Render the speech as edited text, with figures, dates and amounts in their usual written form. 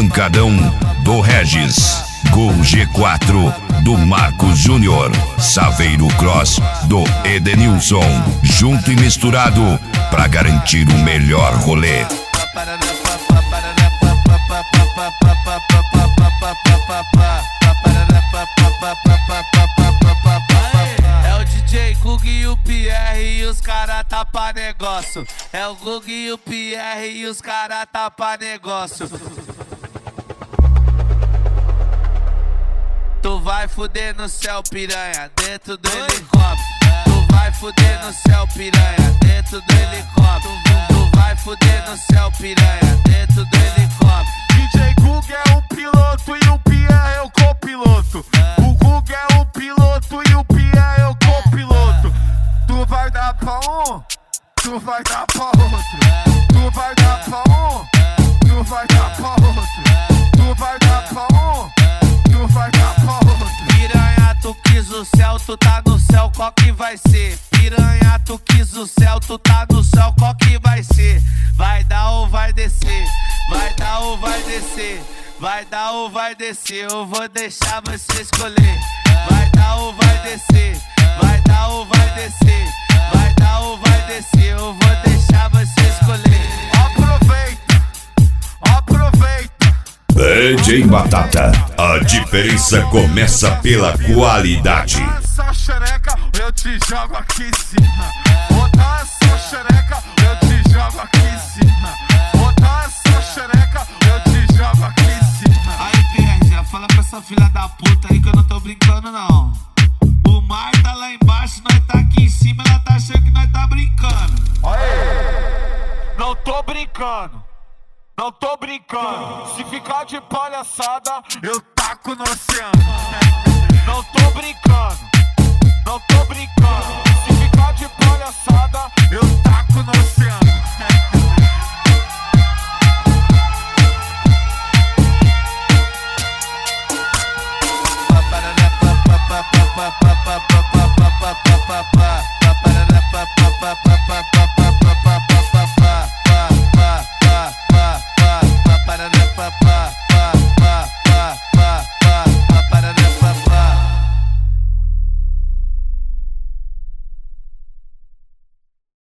Pancadão do Regis, Gol G4 do Marcos Júnior, Saveiro Cross do Edenilson, junto e misturado pra garantir o melhor rolê. É o DJ Gug e o Pierre e os cara tapa negócio. É o Gug e o Pierre e os cara tapa negócio. Tu vai fuder no céu, piranha, dentro do helicóptero. Tu vai fuder no céu, piranha, dentro do helicóptero. Tu vai fuder no céu, piranha, dentro do helicóptero. DJ Gug é o piloto e o Pierre é o copiloto. O Gug é o piloto e o Pierre é o copiloto. Tu vai dar pra um, tu vai dar pra outro. Tu vai dar pra um, tu vai dar pra outro. Tu vai dar pra um, tu vai dar pra outro. Piranha, tu quis o céu, tu tá no céu, qual que vai ser? Piranha, tu quis o céu, tu tá no céu, qual que vai ser? Vai dar ou vai descer? Vai dar ou vai descer? Vai dar ou vai descer? Eu vou deixar você escolher. Vai dar ou vai descer? Vai dar ou vai descer? Vai dar ou vai descer? Eu vou deixar você escolher. Aproveita, aproveita. DJ Batata, a diferença começa pela qualidade. Essa xereca, eu te jogo aqui em cima. Botar essa xereca, eu te jogo aqui em cima. Botar essa xereca, eu te jogo aqui em cima. Aí, Pierre, já fala pra essa filha da puta aí que eu não tô brincando, não. O mar tá lá embaixo, nós tá aqui em cima, ela tá achando que nós tá brincando. Aê! Não tô brincando. Não tô brincando. Se ficar de palhaçada, eu taco no oceano. Não tô brincando. Não tô brincando. Se ficar de palhaçada, eu taco no oceano.